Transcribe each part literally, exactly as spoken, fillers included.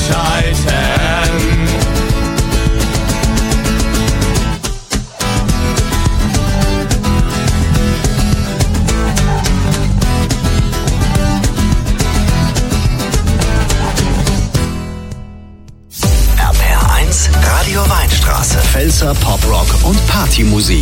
entscheiden. Radio Weinstraße. Pfälzer Poprock und Partymusik.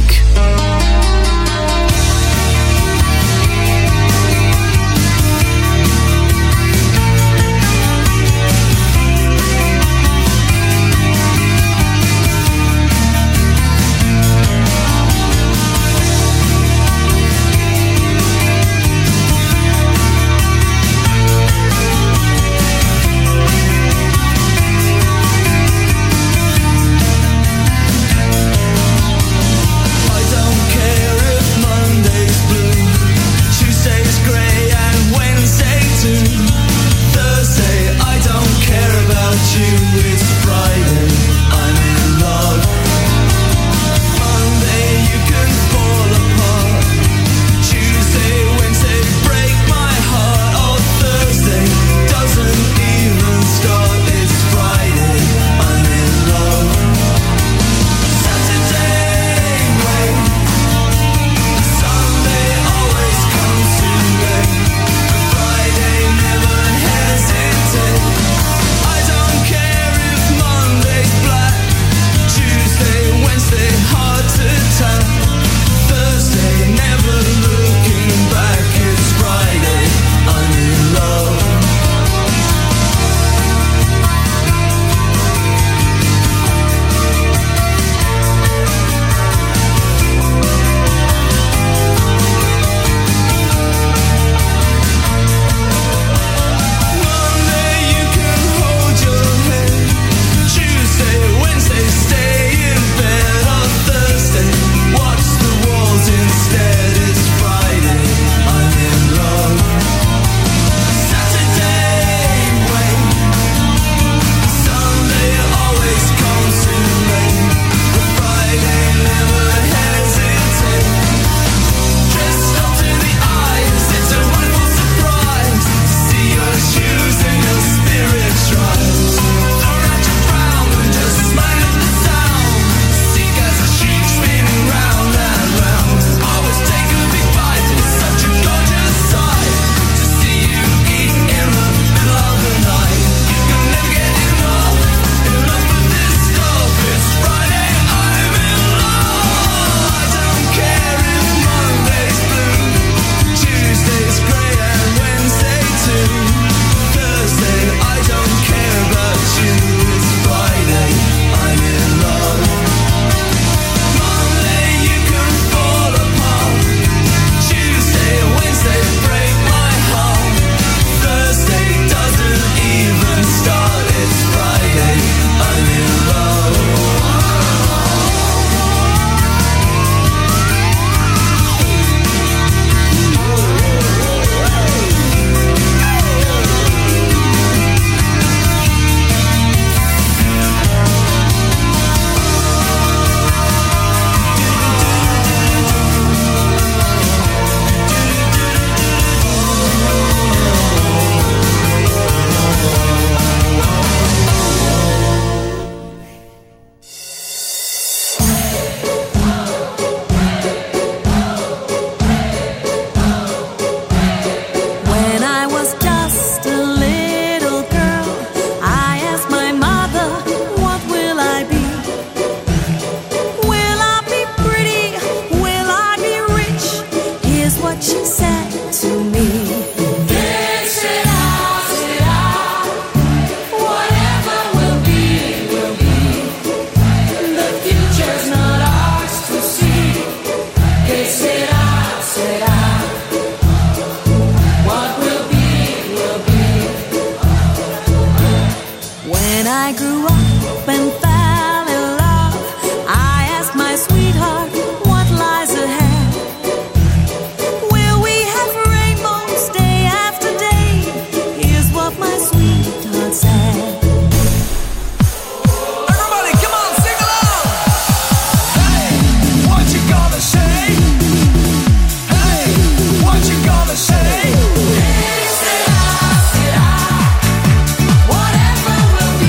Whatever will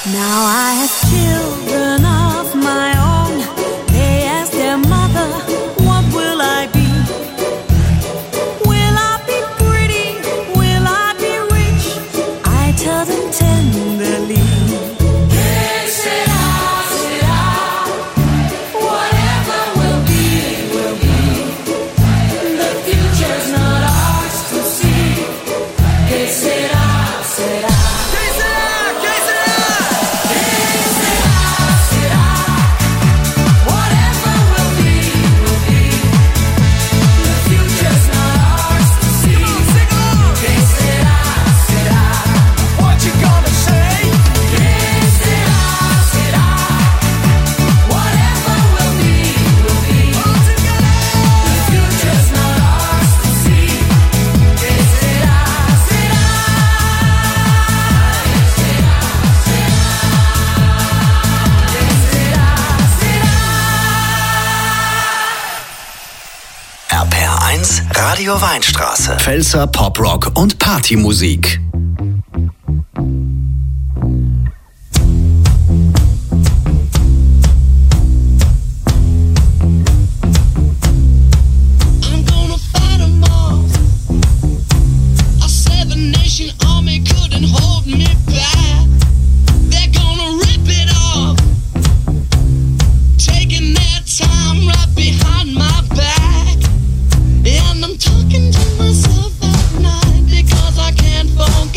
Now I have children of my own. They ask their mother, what will I be? Will I be pretty? Will I be rich? I tell them tenderly. Que sera, sera. Whatever will be, will be. The future's not ours to see. Que sera, sera. Radio Weinstraße. Pfälzer Poprock und Partymusik. Talking to myself at night because I can't forget.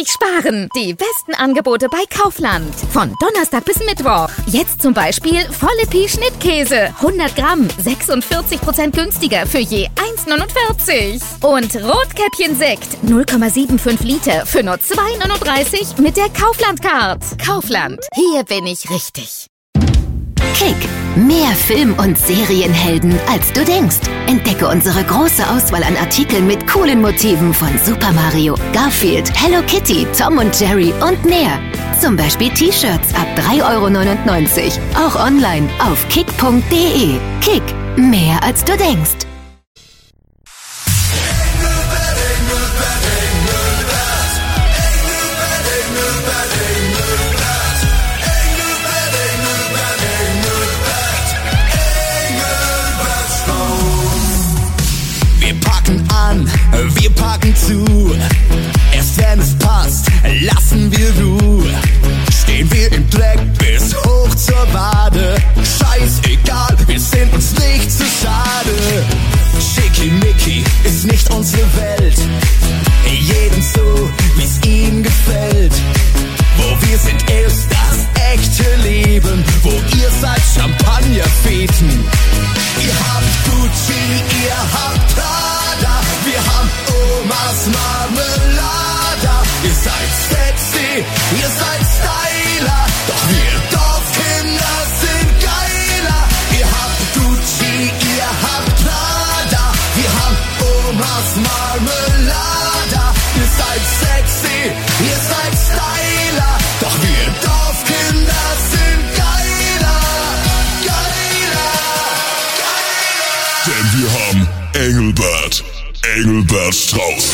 richtig sparen. Die besten Angebote bei Kaufland. Von Donnerstag bis Mittwoch. Jetzt zum Beispiel volle Pi Schnittkäse. hundert Gramm, sechsundvierzig Prozent günstiger für je eins neunundvierzig. Und Rotkäppchen Sekt, null Komma fünfundsiebzig Liter für nur zwei neununddreißig mit der Kaufland-Card. Kaufland, hier bin ich richtig. Kick. Mehr Film- und Serienhelden, als du denkst. Entdecke unsere große Auswahl an Artikeln mit coolen Motiven von Super Mario, Garfield, Hello Kitty, Tom und Jerry und mehr. Zum Beispiel T-Shirts ab drei Euro neunundneunzig. Auch online auf kick punkt de. Kick. Mehr als du denkst. Wir packen zu, erst wenn es passt, lassen wir Ruhe. Stehen wir im Dreck bis hoch zur Wade. Scheißegal, wir sind uns nicht zu schade. Schickimicki ist nicht unsere Welt. Jedem so, wie's ihm gefällt. Wo wir sind, ist das echte Leben. Wo ihr seid, Champagnerfeten. Ihr habt Gucci, ihr habt Prada. Wir haben Omas Marmelada. Ihr seid sexy, ihr seid Styler. Doch wir Dorfkinder sind geiler. Ihr habt Gucci, ihr habt Prada. Wir haben Omas Marmelada. Ihr seid sexy, ihr seid Styler. Doch wir Dorfkinder sind geiler. Geiler, geiler. Denn wir haben Engelbert. Engelbert Strauß.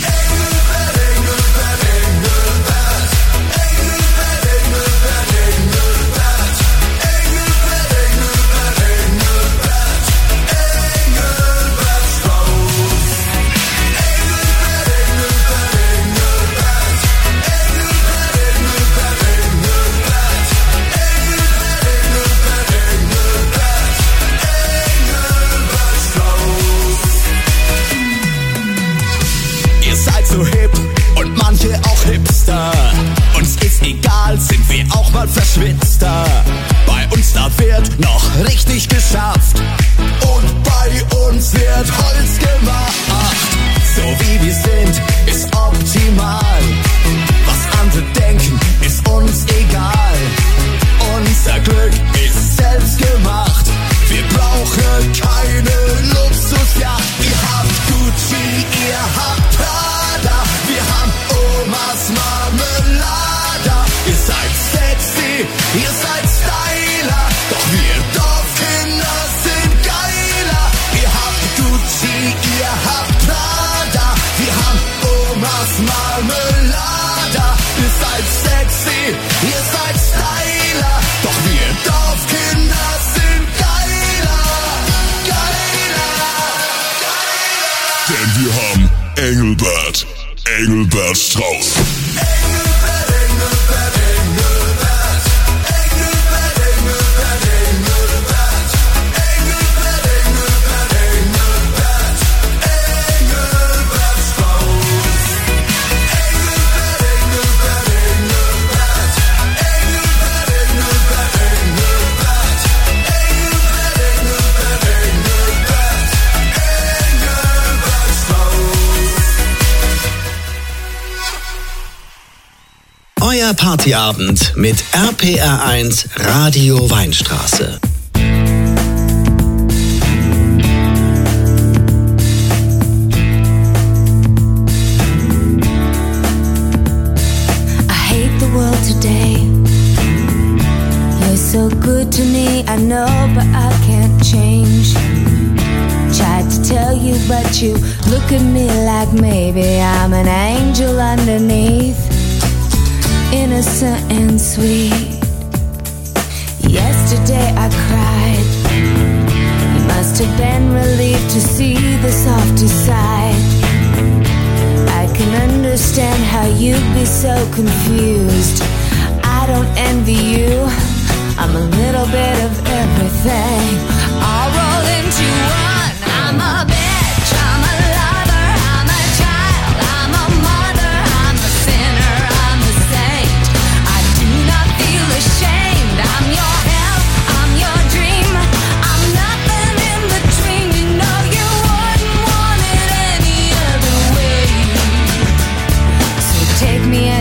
So hip und manche auch Hipster. Uns ist egal, sind wir auch mal verschwitzter. Bei uns da wird noch richtig geschafft. Und bei uns wird Holz gemacht. So wie wir sind, ist optimal. Was andere denken, ist uns egal. Unser Glück ist selbst gemacht. Wir brauchen keine Luxusjacht. Ihr habt Gucci, ihr habt Prada. Wir haben Omas Marmelada. Ihr seid sexy, ihr seid Styler. Doch wir Dorfkinder sind geiler. Ihr habt Gucci, ihr habt Prada. Wir haben Omas Marmelada. Ihr seid sexy, ihr seid Styler. Doch wir Dorfkinder sind geiler. Geiler, geiler. Denn wir haben Engelbert. Engelbert Strauß. Euer Partyabend mit R P R eins Radio Weinstraße. I hate the world today. You're so good to me, I know, but I can't change. Tried to tell you, but you look at me like maybe I'm an angel underneath. Innocent and sweet. Yesterday I cried. You must have been relieved to see the softer side. I can understand how you'd be so confused. I don't envy you. I'm a little bit of everything. I'll roll into one. I'm a bitch, I'm a lover, I'm a child, I'm a mother, I'm a sinner,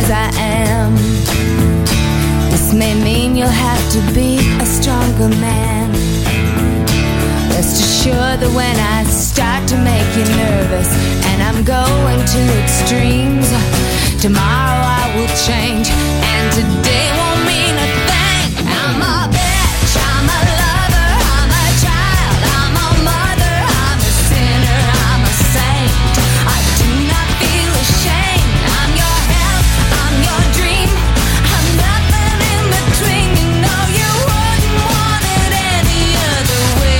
as I am. This may mean you'll have to be a stronger man. Rest assured that when I start to make you nervous and I'm going to extremes, tomorrow I will change and today won't mean a thing. I'm a bitch, I'm a lover, I'm a child, I'm a mother, I'm a sinner, I'm a saint. I do not feel ashamed. I'm your help, I'm your dream, I'm nothing in between. You know you wouldn't want it any other way.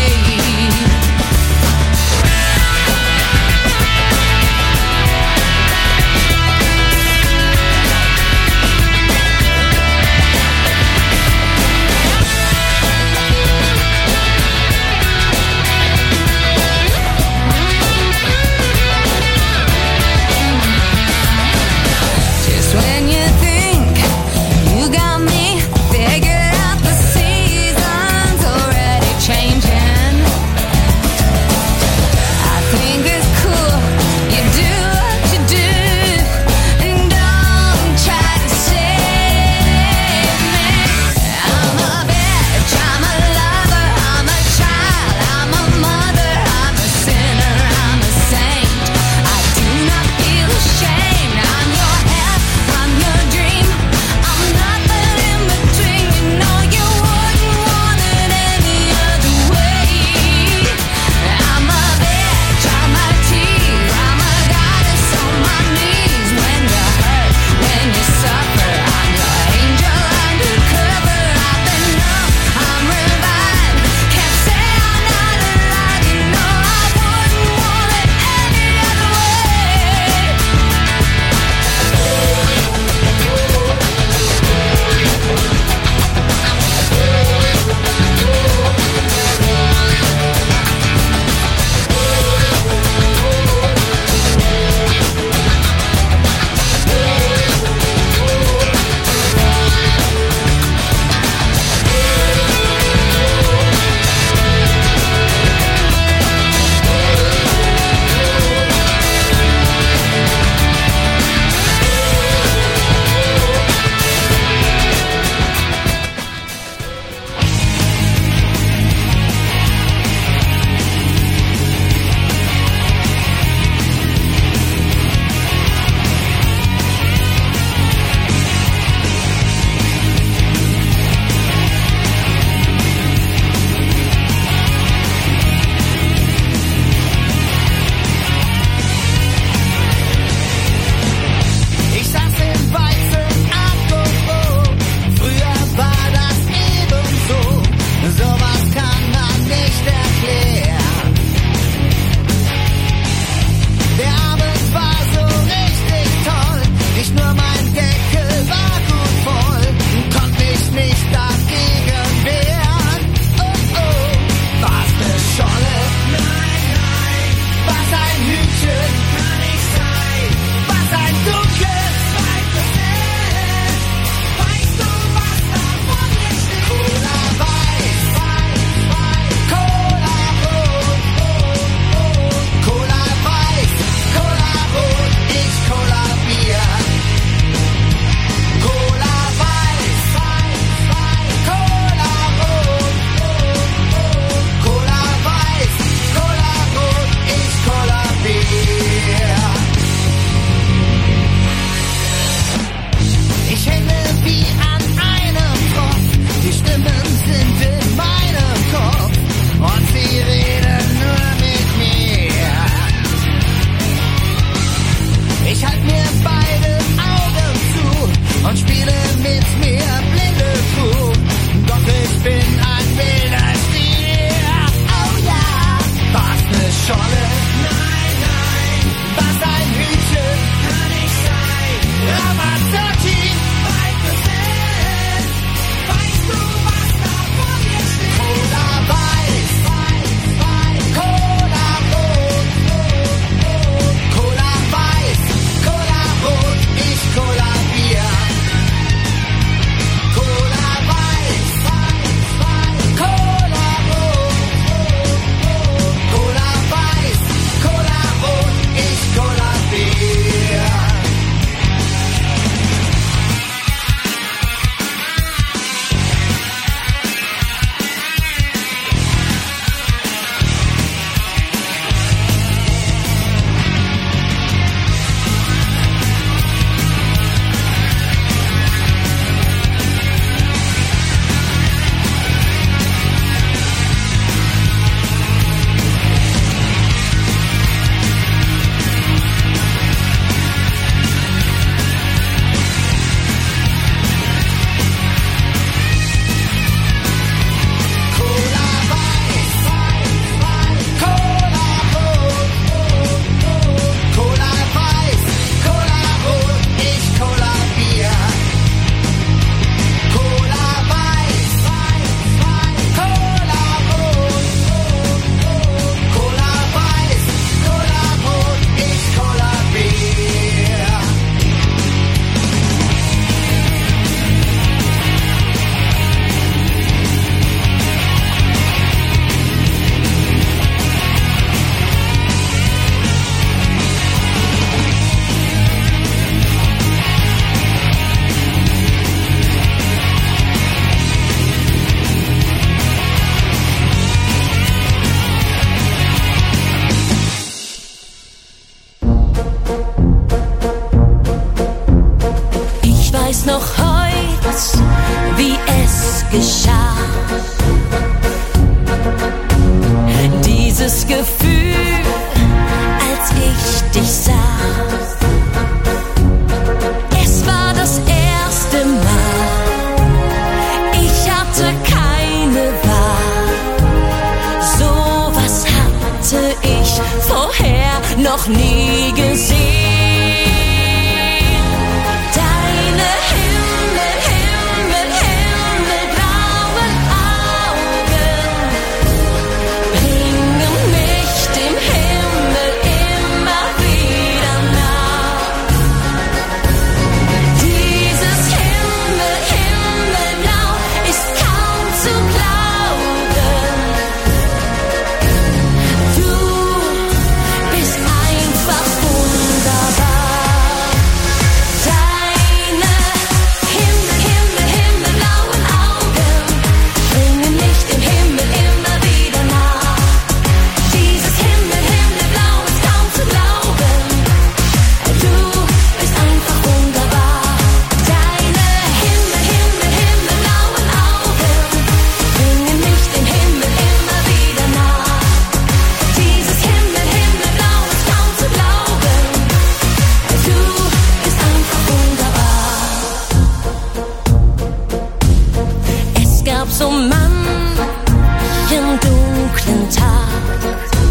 When you think you got me figured out, the season's already changing. I think it's cool you do what you do, and don't try to save me. I'm a bitch, I'm a lover, I'm a child, I'm a mother, I'm a sinner, I'm a saint. I do not feel ashamed. I'm your help, I'm your dream, I'm nothing in between. You know you wouldn't want it any other way. I'm a bitch, I'm a tease, I'm a goddess on my knees. When you hurt, when you suffer, I'm your angel undercover. I've been numb, I'm revived, can't say I'm not alive. You know I wouldn't want it any other way. Ich saß in weißem Akkubo, früher war das ebenso. Sowas kann man nicht erklären. Der Abend war so richtig toll, nicht nur mein Deckel war gut voll, konnte mich nicht dagegen wehren. Oh oh, war's ne Scholle? Nein, nein. Was ein Hütchen? Kann nicht sein. Was ein dunkles weißes Hemd. Weißt du, was da vor mir steht? Cola weiß, weiß, weiß. Cola rot, rot, rot. Cola weiß, Cola rot. Ich Cola Bier. Cola weiß, weiß, weiß. Cola rot, rot, rot. Cola weiß, Cola rot. Ich Cola Bier. Ich hänge wie an einem Tropf, die Stimmen sind in meinem Kopf und sie reden nur mit mir. Ich halt mir beide Augen zu und spiele mit mir blinde Kuh, doch ich bin ein wilder Stier. Oh ja, was ne Scholle? Nein, nein. Was ein Hütchen? Kann nicht sein. Ramazzotti, weißes Hemd. Weißt du, was da vor mir steht? Cola weiß, weiß, weiß. Cola rot, rot, rot. Cola weiß, Cola rot. Ich Cola Bier. Cola weiß, weiß, weiß. noch heut, wie es geschah. Dieses Gefühl, als ich dich sah. Es war das erste Mal, ich hatte keine Wahl. So was hatte ich vorher noch nie gesehen. Deine Himmel, Himmel, himmelblauen Augen bringen mich dem Himmel immer wieder nah. Dieses Himmel, Himmelblau ist kaum zu glauben. Du bist einfach wunderbar. Deine Himmel, Himmel, himmelblauen Augen bringen mich dem Himmel immer wieder nah. Dieses Himmel, Himmelblau ist kaum zu glauben. Du bist einfach wunderbar. Deine Himmel, Himmel, himmelblauen Augen bringen mich dem Himmel immer wieder nah. Dieses Himmel, Himmelblau ist kaum zu glauben. Du bist einfach wunderbar. Es gab so manchen dunklen Tag.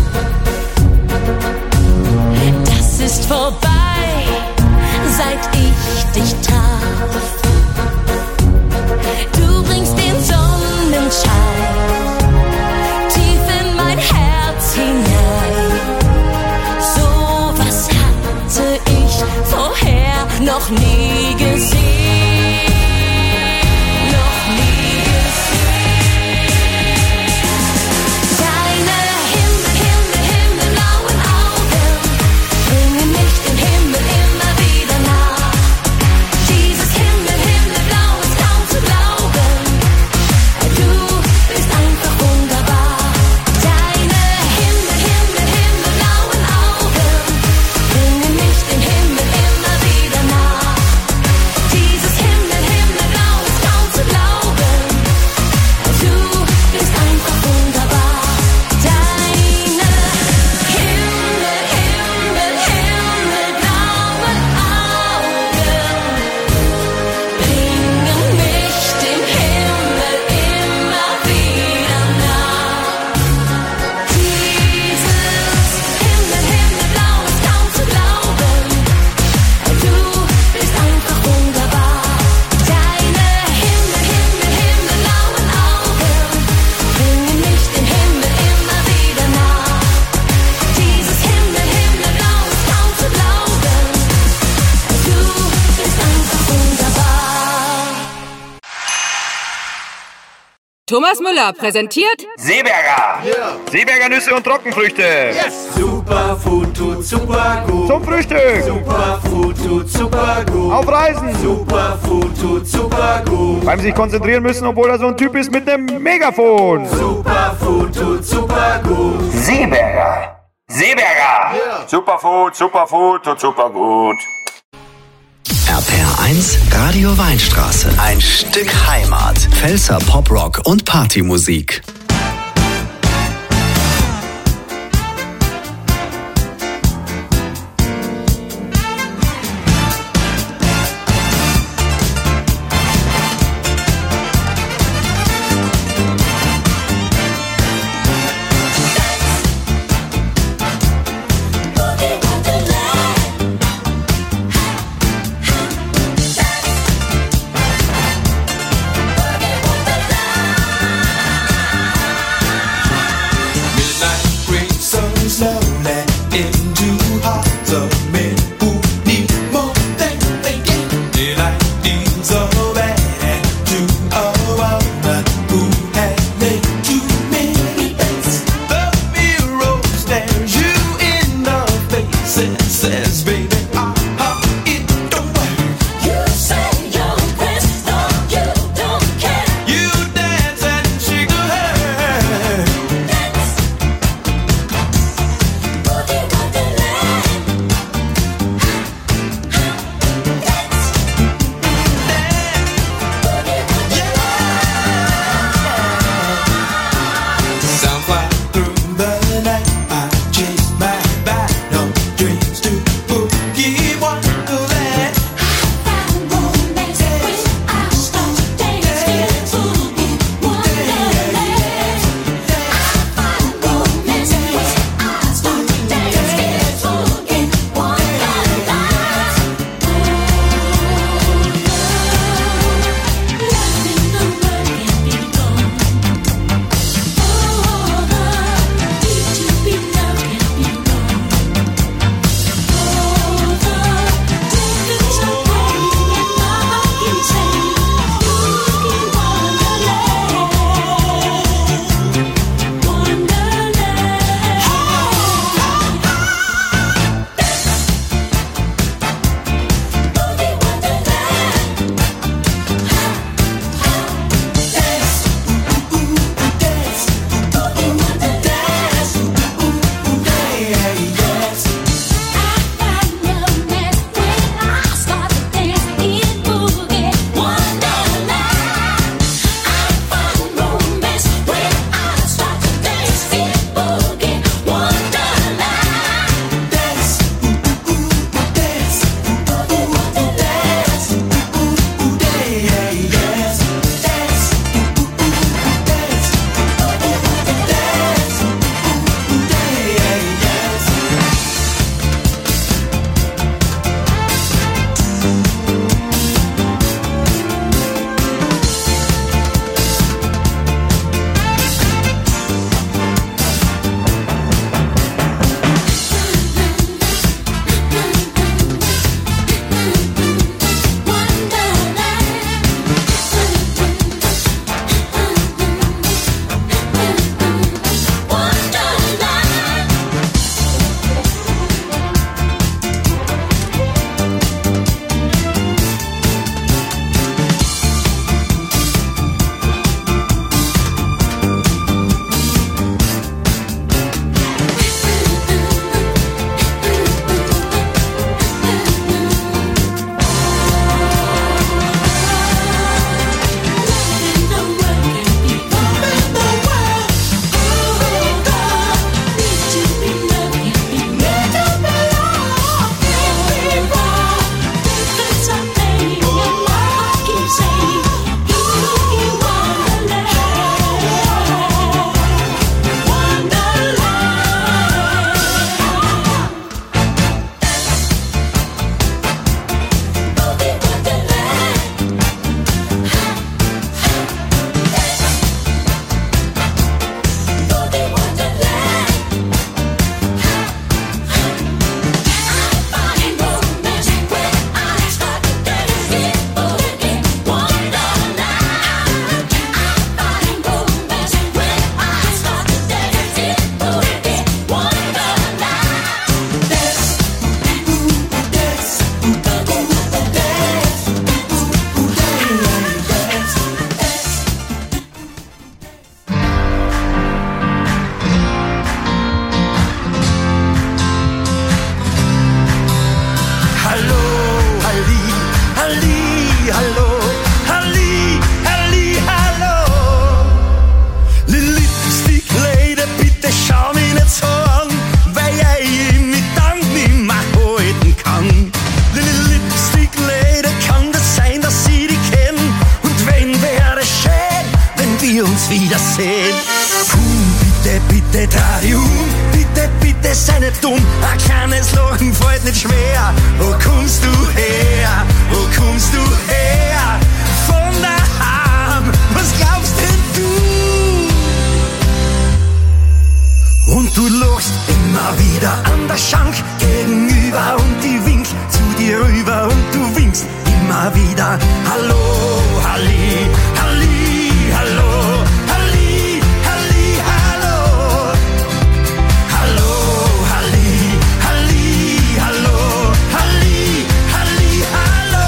Das ist vorbei, seit ich dich traf. Du bringst den Sonnenschein tief in mein Herz hinein. So was hatte ich vorher noch nie gesehen. Noch nie gesehen. Deine Himmel, Himmel, himmelblauen Augen bringen mich dem Himmel immer wieder nah. Dieses Himmel, Himmelblau ist kaum zu glauben. Du bist einfach wunderbar. Deine Himmel, Himmel, himmelblauen Augen bringen mich dem Himmel immer wieder nah. Dieses Himmel, Himmelblau ist kaum zu glauben. Du bist einfach wunderbar. Deine Himmel, Himmel, himmelblauen Augen bringen mich dem Himmel immer wieder nah. Dieses Himmel, Himmelblau ist kaum zu glauben. Du bist einfach wunderbar. Deine Himmel, Himmel, himmelblauen Augen bringen mich dem Himmel immer wieder nah. Dieses Himmel, Himmelblau ist kaum zu glauben. Du bist einfach wunderbar. Thomas Müller präsentiert Seeberger! Seeberger Nüsse und Trockenfrüchte! Superfood tut super gut. Zum Frühstück! Superfood tut super gut. Auf Reisen! Superfood tut super gut. Beim sich konzentrieren müssen, obwohl er so ein Typ ist mit einem Megafon! Superfood tut super gut. Seeberger! Seeberger! Superfood, Superfood, tut super gut. R P R eins Radio Weinstraße. Ein Stück Heimat. Pfälzer Poprock und Partymusik. Wonderland. sehen. Hm, bitte, bitte, dreh um, bitte, bitte, sei nicht dumm. Ein kleines Lachen fällt nicht schwer. Wo kommst du her? Wo kommst du her? Von daheim, was glaubst denn du? Und du lachst immer wieder an der Schank gegenüber und die winkt zu dir rüber und du winkst immer wieder. Hallo, Halli, Halli, hallo, Halli, Halli, hallo. Hallo, Halli, Halli, hallo, Halli, Halli, hallo.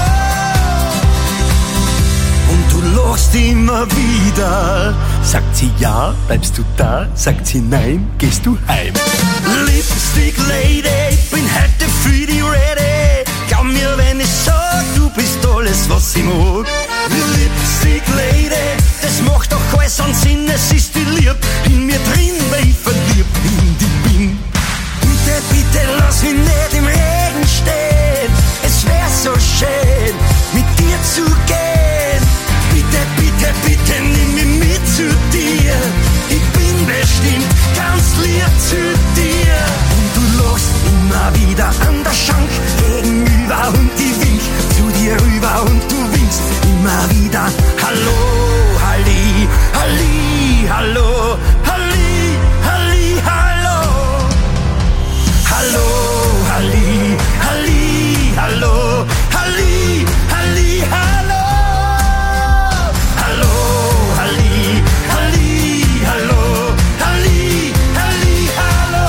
Und du lachst immer wieder. Sagt sie ja, bleibst du da? Sagt sie nein, gehst du heim? Lipstick Lady, ich bin heute für die ready. Glaub mir, wenn ich sag, du bist alles, was ich mag. Lipstick Lady, das macht doch alles an Sinn, es ist die Lieb in mir drin, weil ich verliebt in die bin. Bitte, bitte, lass mich nicht im Regen stehen. Es wär so schön, mit dir zu gehen. Bitte, bitte, bitte, nimm mich mit zu dir. Ich bin bestimmt ganz lieb zu dir. Und du lachst immer wieder an der Schank gegenüber und die winkt zu dir rüber und du winkst immer wieder. Hallo, Halli, Halli, hallo, Halli, Halli, hallo. Hallo, Halli, Halli, hallo, Halli, Halli, hallo. Hallo, Halli, Halli, hallo, Halli, Halli, hallo.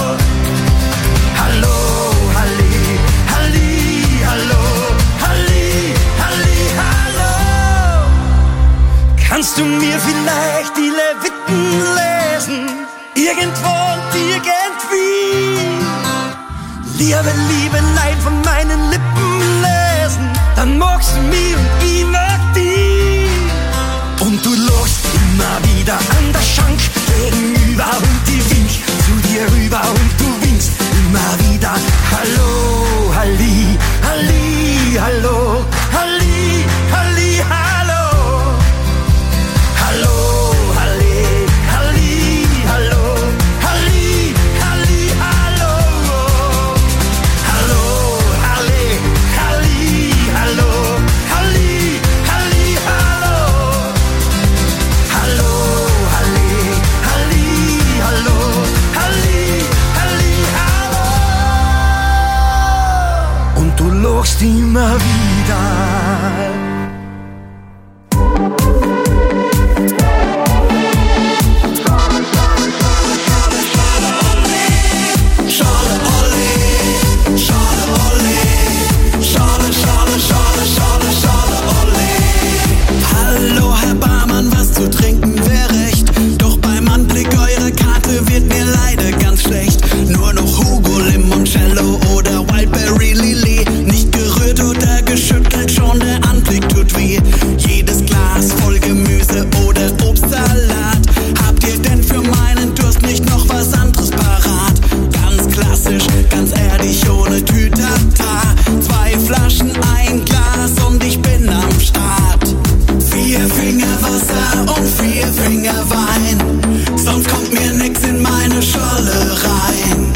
Hallo, Halli, Halli, hallo, Halli, Halli, hallo. Kannst du mir vielleicht die Leviten lesen? Irgendwo und irgendwie. Liebe, liebe, nein von meinen Lippen lesen. Dann magst du mich und ich mag dich. Und du lachst immer wieder an der Schank gegenüber und die winkt zu dir rüber und du winkst immer wieder. Hallo, Halli, Halli, hallo, Halli, Halli, hallo. Hallo, Halli, Halli, hallo, Halli, Halli, hallo. Hallo, Halli, Halli, hallo, Halli, Halli, hallo. Hallo, Halli, Halli, hallo, Halli, Halli, hallo. Und du lachst immer wieder. Schade, Olli, schade, Olli, schade, schade, schade, schade, schade, Olli. Hallo, Herr Barmann, was zu trinken wäre recht. Doch beim Anblick eurer Karte wird mir leider ganz schlecht. Nur noch Hugo, Limoncello oder Wildberry Lilly. Nicht gerührt oder geschüttelt, schon der Anblick tut weh. Jedes Glas voll Gemüse oder Obstsalat. Habt ihr denn für meinen Durst nicht noch was anderes parat? Ganz klassisch, ganz erdig, ohne Tütata. Zwei Flaschen, ein Glas und ich bin am Start. Vier Finger Wasser und vier Finger Wein. Sonst kommt mir nix in meine Scholle rein.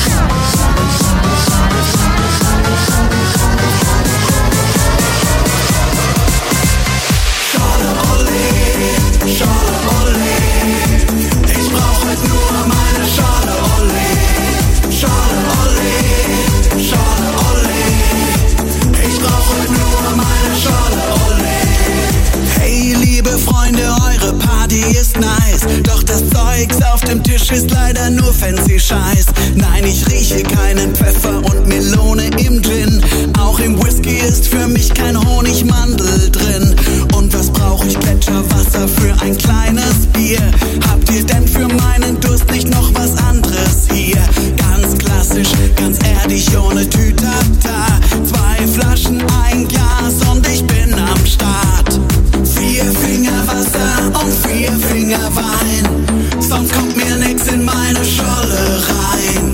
Schade, Olli, schade, Olli. Ich brauch heute nur meine Schade, Olli. Schade, Olli, schade, Olli. Ich brauch heute nur meine Schade, Olli. Hey, liebe Freunde, eure Party ist nice. Doch das Zeugs auf dem Tisch ist leider nur fancy Scheiß. Nein, ich rieche keinen Pfeffer und Melone im Gin. Auch im Whisky ist für mich kein Honigmandel drin. Und was brauch ich? Gletscherwasser für ein kleines Bier. Habt ihr denn für meinen Durst nicht noch was anderes hier? Ganz klassisch, ganz erdig, ohne Tütata. Zwei Flaschen, ein Glas und ich bin am Start. Vier Finger Wasser und vier Finger Wein. Sonst kommt mir nix in meine Scholle rein.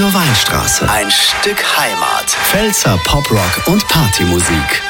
Radio Weinstraße. Ein Stück Heimat. Pfälzer Poprock und Partymusik.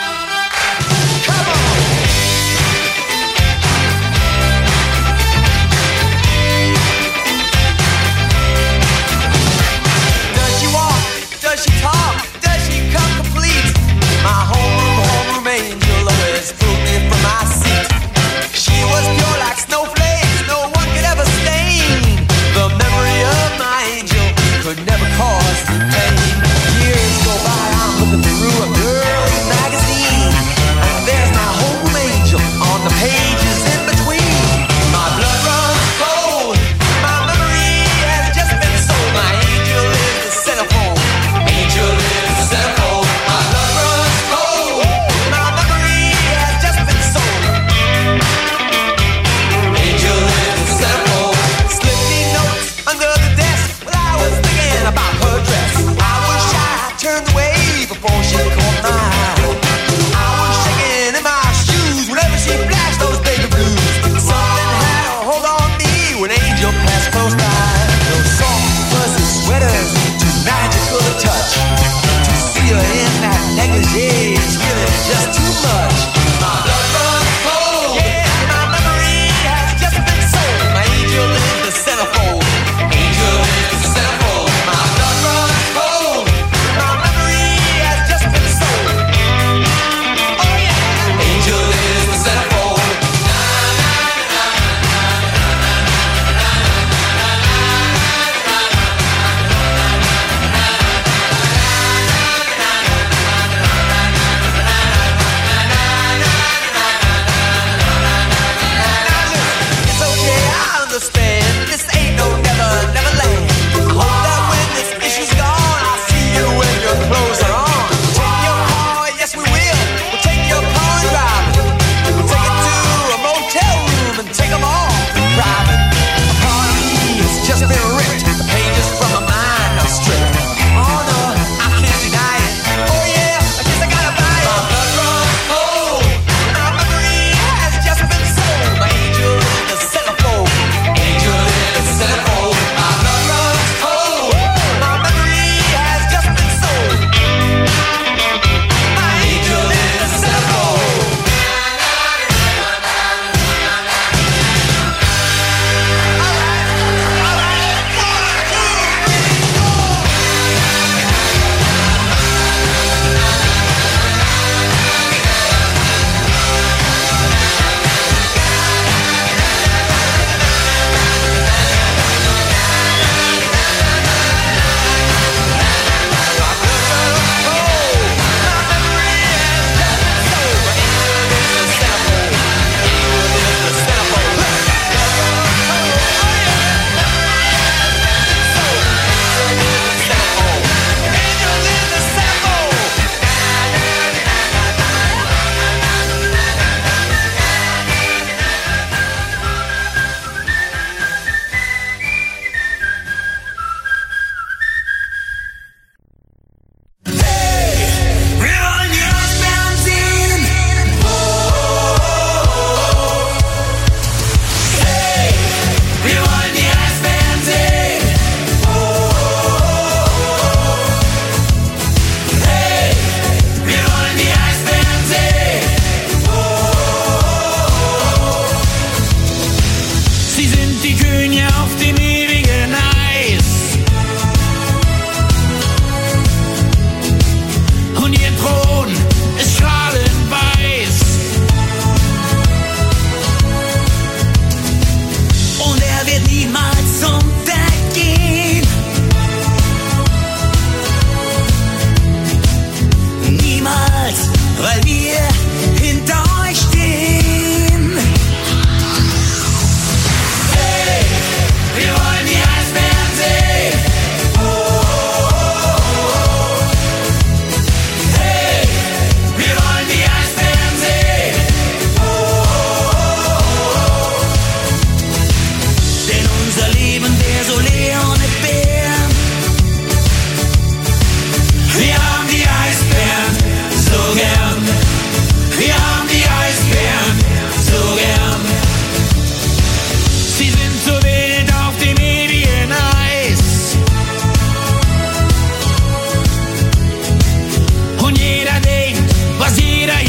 Does she walk? Does she talk? Does she come complete? My homeroom, homeroom angel always pulled me from my seat. She was pure like snowflakes, no one could ever stain. The memory of my angel could never cause me pain. Years go by, I'm looking through a girl's magazine, and there's my homeroom angel on the pages in between. My blood runs cold, my memory has just been sold. My angel is the centerfold, angel is the centerfold. My blood runs cold, my memory has just been sold. Angel is the centerfold. Slip me notes under the desk while I was thinking about her dress. I was shy, I turned away before she caught my eye. I was shaking in my shoes whenever she flashed those baby blues. Something had a hold on me when Angel passed close by. Those soft, fuzzy sweaters, too magical to touch. To see her in that negligee is really just too much. My blood runs cold, yeah, my memory has just been sold. My angel is the centerfold, angel is the centerfold. My blood runs cold, my memory has just been sold. Oh yeah, angel is the centerfold.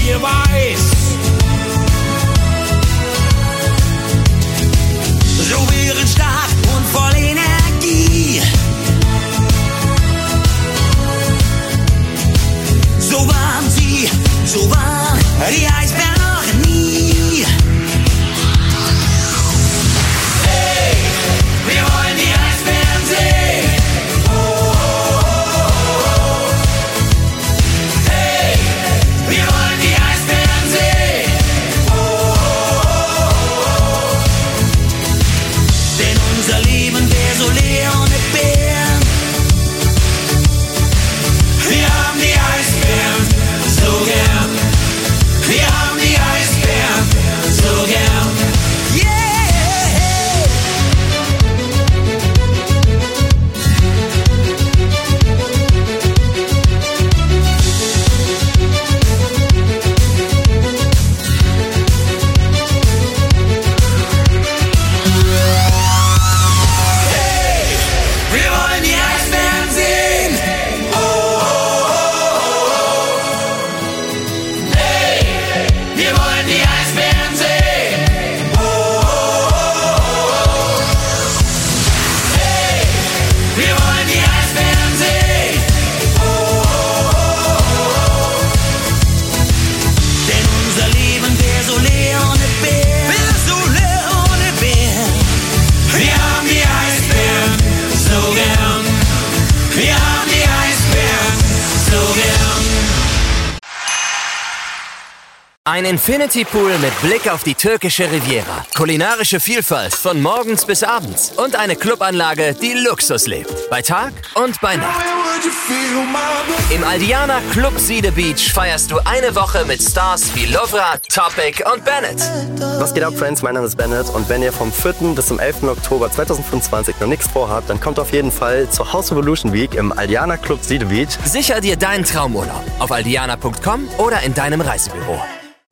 ihr weiß. So wären stark und voll Energie. So waren sie, so waren die Eisbären noch nie. Hey, wir wollen die Eisbären sehen. Oh, oh, oh, oh. Hey, wir wollen die Eisbären sehen. Oh, oh, oh, oh. Denn unser Leben wäre so leer ohne Bären. Wir haben die Eisbären so gern. Wir haben die Eisbären so gern. Yeah! Hey, wir wollen die Eisbären sehen. Oh, oh, oh, oh. Hey, wir wollen die Eisbären sehen. Oh, oh, oh, oh. Hey, wir wollen die Eisbären sehen. Oh, oh, oh, oh. Denn unser Leben wäre so leer ohne Bär. Wäre so leer ohne Bär. Wir haben die Eisbären so gern. Wir haben die Eisbären so gern. Ein Infinity Pool mit Blick auf die türkische Riviera. Kulinarische Vielfalt von morgens bis abends. Und eine Clubanlage, die Luxus lebt. Bei Tag und bei Nacht. Im Aldiana Club Siede Beach feierst du eine Woche mit Stars wie Lovra, Topic und Bennett. Was geht ab, Friends? Mein Name ist Bennett und wenn ihr vom vierten bis zum elften Oktober zweitausendfünfundzwanzig noch nichts vorhabt, dann kommt auf jeden Fall zur House Evolution Week im Aldiana Club Siede Beach. Sicher dir deinen Traumurlaub auf aldiana punkt com oder in deinem Reisebüro.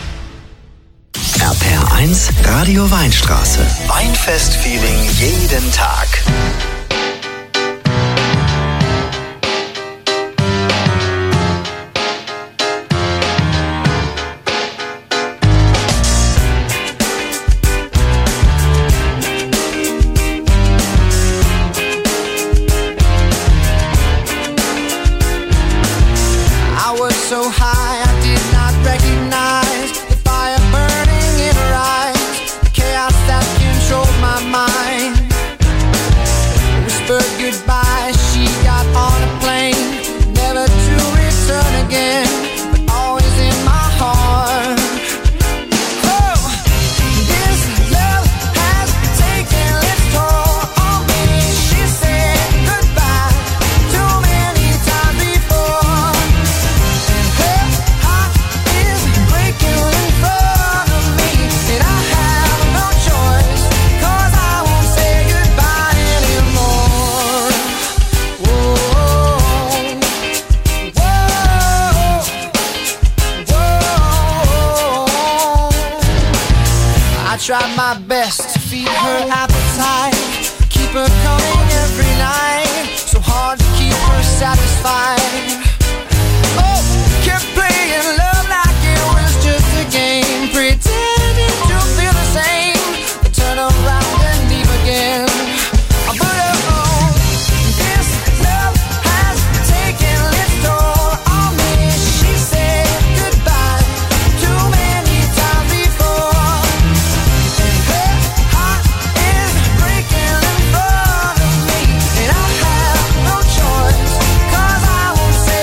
R P R eins Radio Weinstraße. Weinfest-Feeling jeden Tag. I was so high I did not recognize the fire burning in her eyes, the chaos that controlled my mind. Whispered goodbye, she got on a plane, never to return again, but always in my heart. Oh, this love has taken its toll on me. She said goodbye too many times before. Her heart is breaking in front of me, and I have no choice, 'cause I won't say goodbye anymore. Whoa, whoa, whoa. I tried my best to feed her appetite, keep her coming every night, so hard to keep her satisfied. Oh, kept playing love like it was just a game, pretending to feel the same, but turn around and leave again. I put her on. This love has taken its toll on me. She said goodbye too many times before, and her heart is breaking in front of me, and I have no choice, 'cause I won't say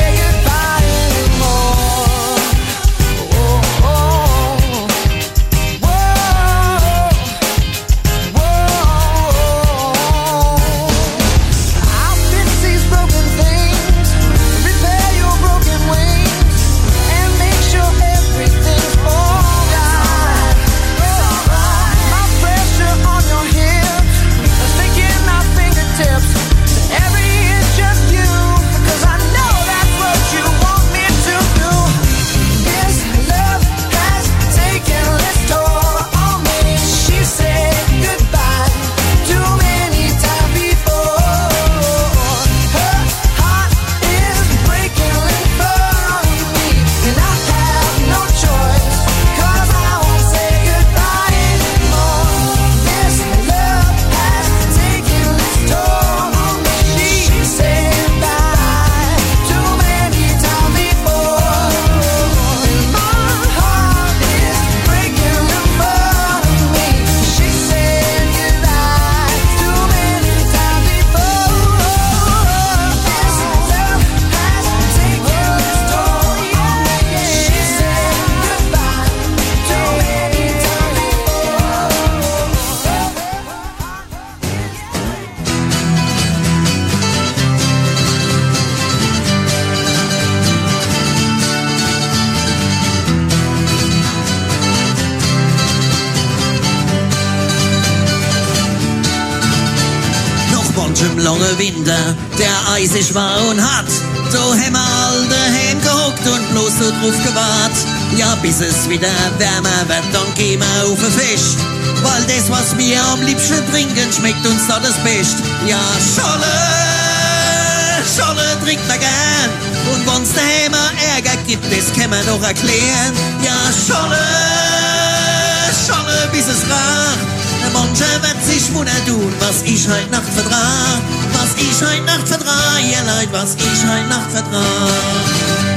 manchem langen Winter, der eisig war und hart. So haben wir all daheim gehockt und bloß so drauf gewahrt. Ja, bis es wieder wärmer wird, dann gehen wir auf ein Fest. Weil das, was wir am liebsten trinken, schmeckt uns da das Best. Ja, Scholle, Scholle trinkt man gern. Und wenn's daheim Ärger gibt, das kann man noch erklären. Ja, Scholle, Scholle, bis es racht. Mancher wird sich wundern tun, was ich heut Nacht vertrag. Was ich heut Nacht vertrag, ja Leid, was ich heut Nacht vertrag.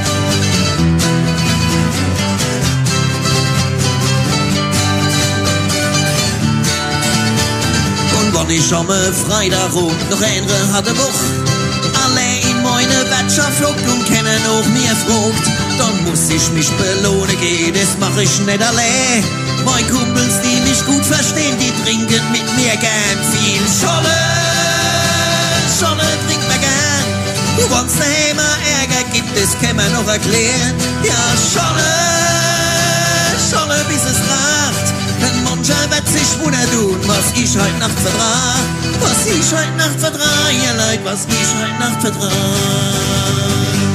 Und wann ich am Freitag rum noch andere hatte Woche, alle in meine Wirtschaft flockt und kennen auch mir frugt, dann muss ich mich belohnen gehen, das mach ich nicht allein. Meine Kumpels, die mich gut verstehen, die trinken mit mir gern viel Scholle. Scholle trinkt man gern. Du wenn's daheim Ärger gibt, das kann man noch erklären. Ja, Scholle, Scholle, bis es racht. Denn mancher wird sich wundern tun, was ich heut Nacht vertrag. Was ich heut Nacht vertrag, ja Leid, was ich heut Nacht vertrag.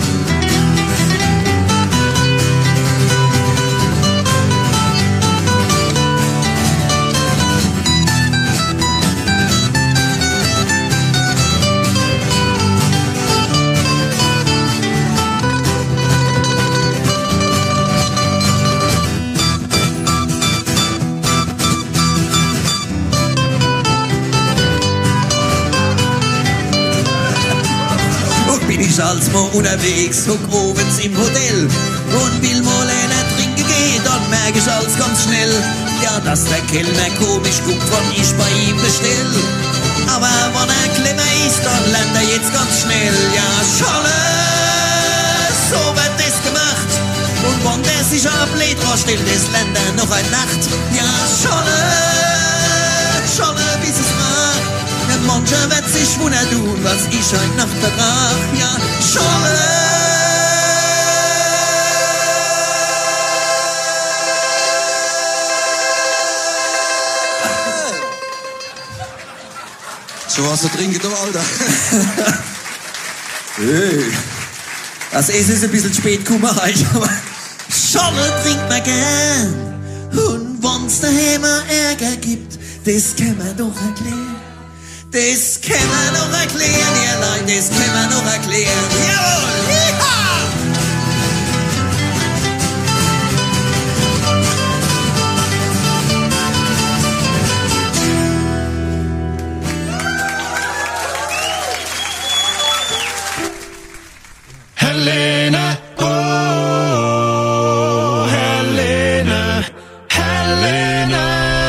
Ich als mal unterwegs, hock obens im Hotel und will mal einer trinken gehen, dann merk ich als ganz schnell, ja, dass der Kellner komisch guckt, wann ich bei ihm bestell. Aber wenn er clever ist, dann lernt er jetzt ganz schnell, ja, Scholle, so wird das gemacht. Und wenn der sich ein Blät rausstellt, das lernt er noch eine Nacht. Ja, Scholle, Scholle, bis es macht. Mancher wird sich wundern tun, was ich heut Nacht vertrag. Ja, Scholle. So was zu trinken, du Alter. Hey. Das Essen ist ein bisschen spät gekommen heute, aber Scholle trinkt man gern. Und wenn's daheim Ärger gibt, das kann man doch erklären. Das kann man noch erklären, ihr Leute, das kann man noch erklären. Jawohl, ja! Helene, oh, Helene, Helene.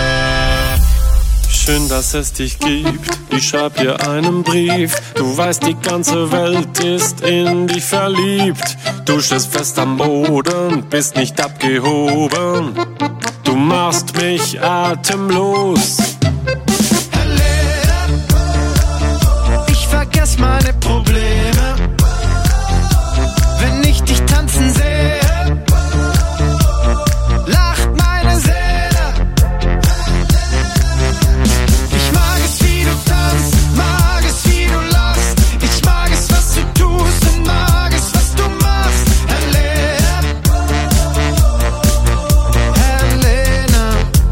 Schön, dass es dich gibt. Ich schreib dir einen Brief. Du weißt, die ganze Welt ist in dich verliebt. Du stehst fest am Boden, bist nicht abgehoben. Du machst mich atemlos. Helene, ich vergess meine Probleme, wenn ich dich tanzen sehe. Lacht meine Seele. Mag es, wie du lachst. Ich mag es, was du tust und mag es, was du machst. Helene, Helene.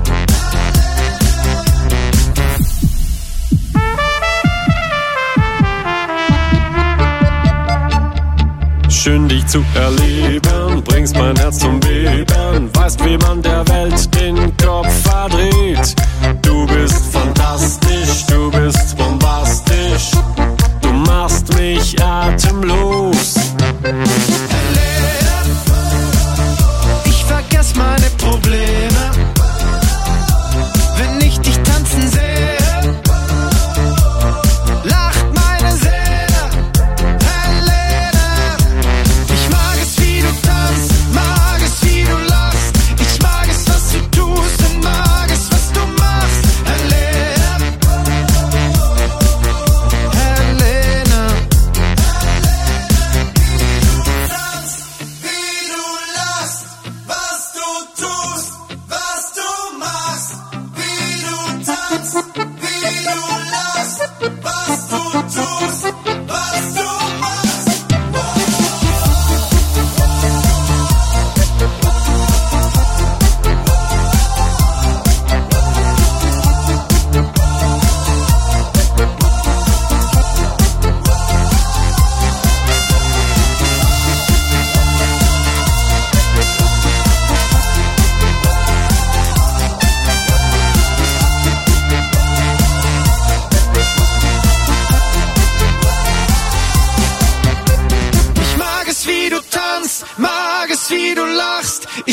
Schön dich zu erleben, bringst mein Herz zum Beben. Weißt, wie man der Welt den Kopf verdreht. Du bist fantastisch, du bist bombastisch. Du machst mich atemlos. Helene, ich vergess meine Probleme, wenn ich dich tanzen sehe. Lacht meine Seele. Helene, ich mag es, wie du tanzt, mag es, wie du lachst. Ich mag es, was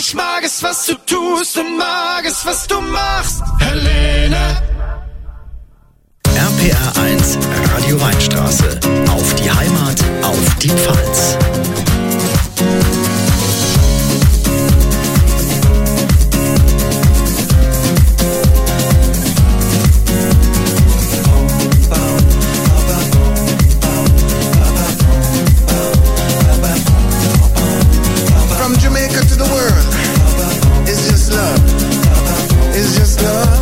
Ich mag es, was du tust und mag es, was du machst, Helene. R P R eins, Radio Weinstraße. Auf die Heimat, auf die Pfalz. From Jamaica to the world, it's just love, it's just love.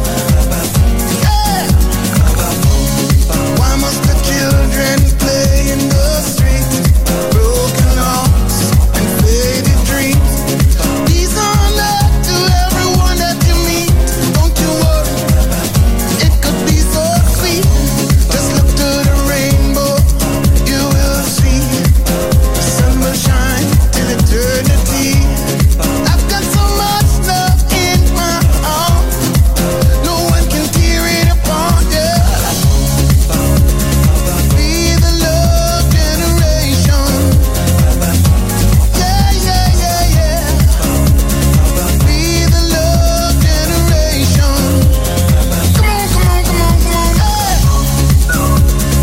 Why must the children play in the streets? Broken hearts and faded dreams. These are love to everyone that you meet. Don't you worry, it could be so sweet. Just look to the rainbow, you will see. The sun will shine till eternity. I've got so much love in my heart, no one can tear it apart, yeah. Be the love generation. Yeah, yeah, yeah, yeah. Be the love generation. Come on, come on, come on, come on, hey.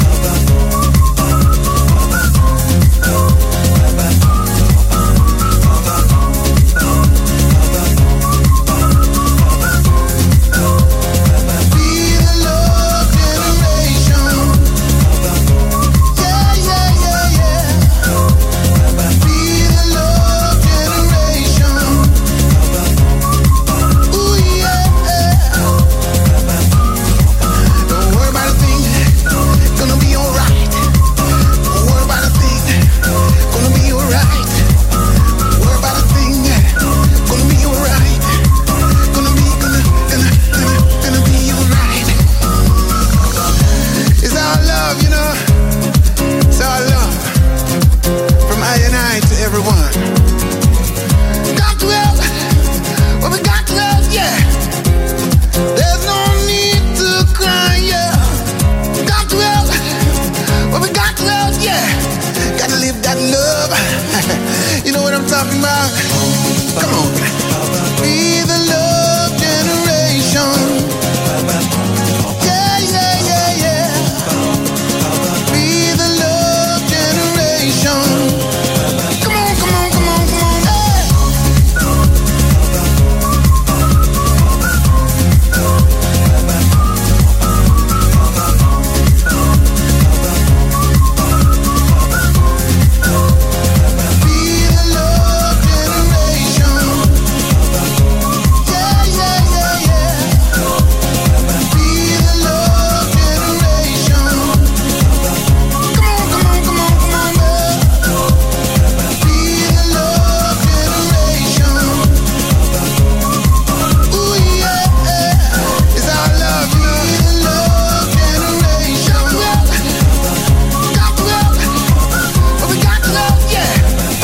Be the love generation. Yeah, yeah, yeah, yeah. Be the love generation. Ooh, yeah. Don't worry about a thing, gonna be alright. Don't worry about a thing, gonna be alright. Don't worry about a thing, gonna be alright. Gonna be, gonna, gonna, gonna, gonna be alright. It's our love, you know. It's our love. From I and I to everyone. Got to help. Well, we got to help, yeah. There's no need to cry, yeah. Got to help. Well, we got to help, yeah. Gotta live that love. You know what I'm talking about? Come on. Be the love generation. Yeah, yeah, yeah, yeah. Be the love generation. Come on, come on, come on, come on, hey. Be the love generation. Yeah, yeah, yeah, yeah. Be the love generation. Come on, come on, come on, come on, yeah. Be the love generation. Ooh, yeah. It's our love, you know. Be the love generation. Got to help. But we got to help, yeah.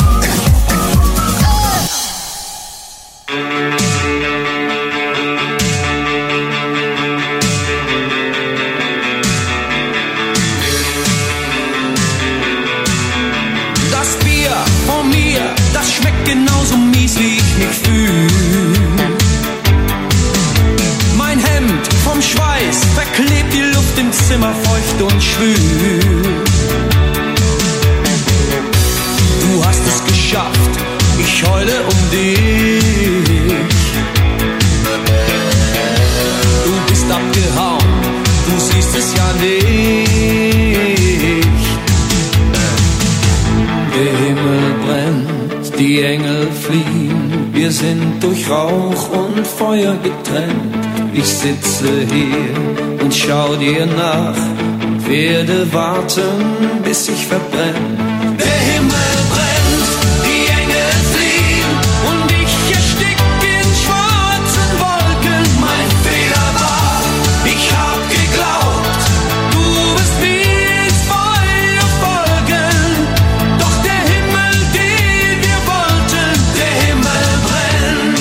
Das Bier von mir, das schmeckt genauso mies, wie ich mich fühl. Mein Hemd vom Schweiß verklebt die Luft im Zimmer feucht und schwül. Du hast es geschafft, ich heule um dich. Du bist abgehauen, du siehst es ja nicht. Der Himmel brennt, die Engel fliehen, wir sind durch Rauch und Feuer getrennt. Ich sitze hier und schau dir nach und werde warten, bis ich verbrenne. Der Himmel brennt, die Engel fliehen und ich erstick in schwarzen Wolken. Mein Fehler war, ich hab geglaubt, du wirst mir ins Feuer folgen. Doch der Himmel, den wir wollten, der Himmel brennt.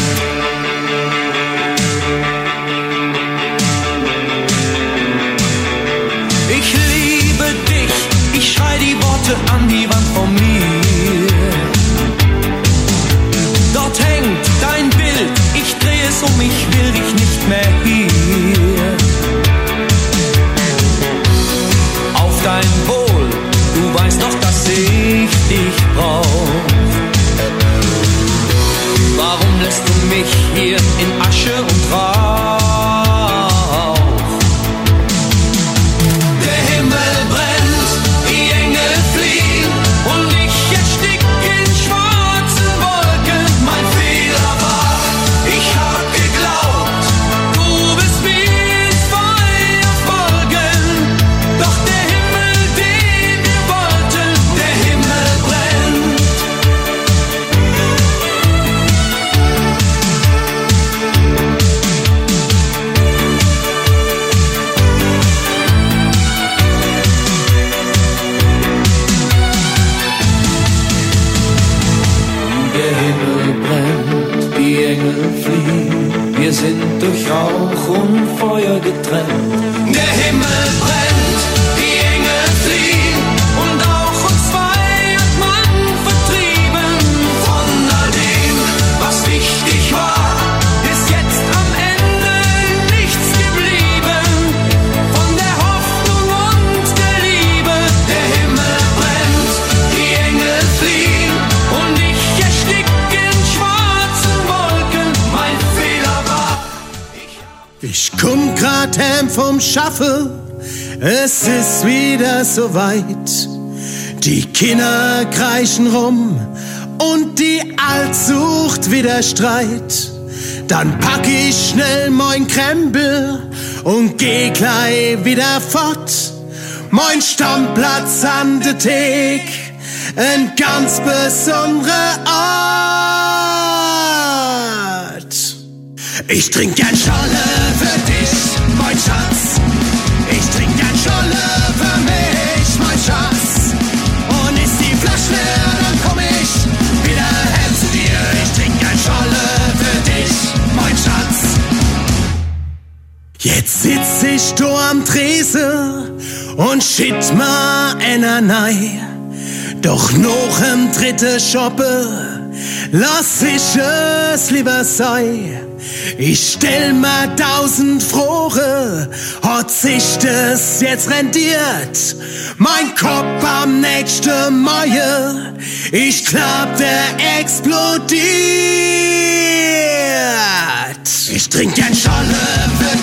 Ich liebe dich, ich schrei die Worte an die Engel fliehen. Wir sind durch Rauch und Feuer getrennt. Der Himmel brennt, die Engel fliehen und auch uns zwei hat man vertrieben. Von all dem, was wichtig war, ist jetzt am Ende nichts geblieben. Von der Hoffnung und der Liebe. Der Himmel brennt, die Engel fliehen und ich erstick in schwarzen Wolken. Mein Fehler war. Ich komm grad heim vom Schaffe, es ist wieder soweit. Die Kinder kreischen rum und die Alt sucht wieder Streit. Dann pack ich schnell mein Krempel und geh gleich wieder fort. Mein Stammplatz an der Thek, ein ganz besonderer Ort. Ich trink gern Scholle für dich, mein Schatz. Ich trink gern Scholle für mich, mein Schatz. Und ist die Flasche leer, dann komm ich wieder heim zu dir. Ich trink gern Scholle für dich, mein Schatz. Jetzt sitz ich da am Tresen und shit ma einer nei. Doch noch im dritten Shoppe lass ich es lieber sei. Ich stell mir tausend Frore, hat sich das jetzt rendiert? Mein Kopf am nächsten Mai, ich glaub, der explodiert. Ich trink gern Scholle für